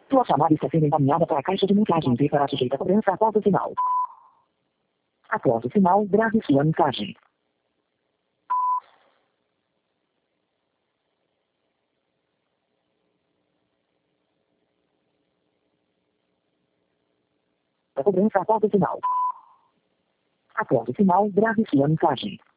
Sua chamada está sendo encaminhada para a caixa de mensagens e será sujeita a cobrança após o sinal. Após o sinal, grave sua mensagem. A cobrança após o sinal. Após o sinal, grave sua mensagem.